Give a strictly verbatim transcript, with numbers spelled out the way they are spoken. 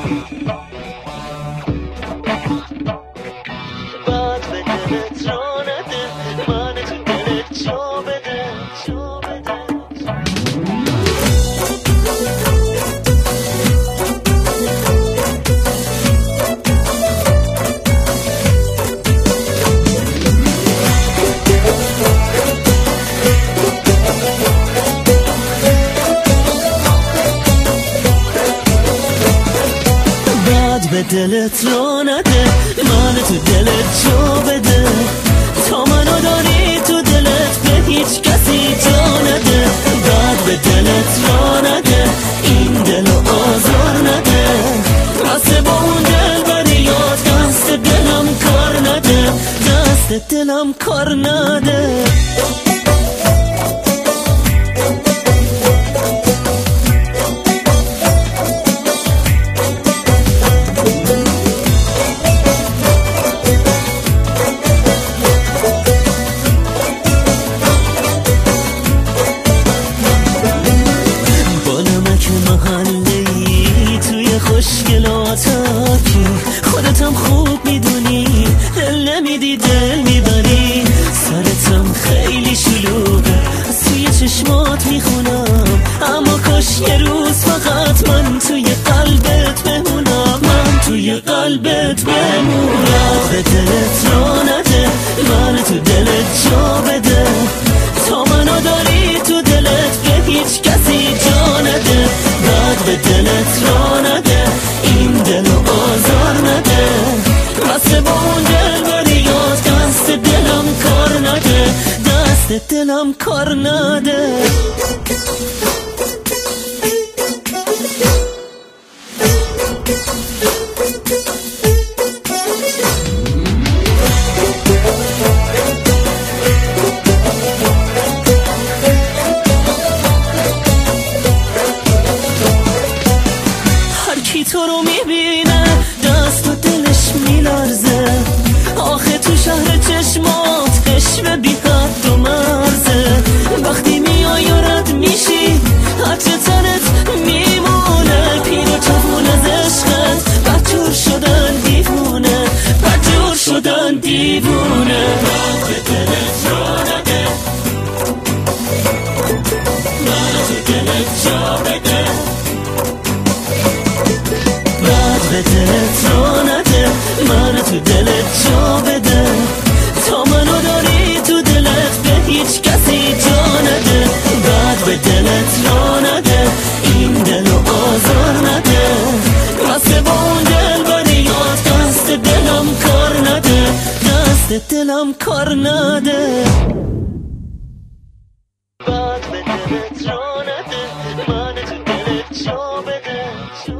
باد به دلت را نده، من تو دلت جا بده، جا بده. به دلت را نده، من تو دلت جا بده. تا منو داری تو دلت به هیچ کسی جا نده. بعد به دلت را نده، این دلو آزار نده. واسه با اون دل بریاد دست دلم کار نده، دست دلم کار نده. خوشگلاتاکی خودتم خوب میدونی، دل نمیدی دل میبری. سرتم خیلی شلوغه، از توی چشمات میخونم. اما کاش یه روز فقط من توی قلبت بمونم، من توی قلبت بمونم. به دلت را نده، من تو دلت جا بده. تا منو داری تو دلت به هیچ کسی جا نده. بعد به دلت را نده، این دلو آزار نده. واسه با اون دل بریاد دست دلم کار نده، دست دلم کار نده. تو رو میبینه دست و دلش میلرزه. آخه تو شهر چشمات عشق بی حد و مرزه. وقتی میای رد میشی عطر تنت میمونه. پیر و جوون از عشقت بدجور شدن دیوونه، بدجور شدن دیوونه. به دلت را نده، من تو دلت جا بده. به دلت را نده، من تو دلت جا بده. تا منو داری تو دلت به هیچ کسی جا نده. بعد به دلت را نده، این دلو آزار نده. واسه با اون دل بریاد دست دلم کار نده، دست دلم کار نده. بعد به دلت را نده، من تو دلت جا بده.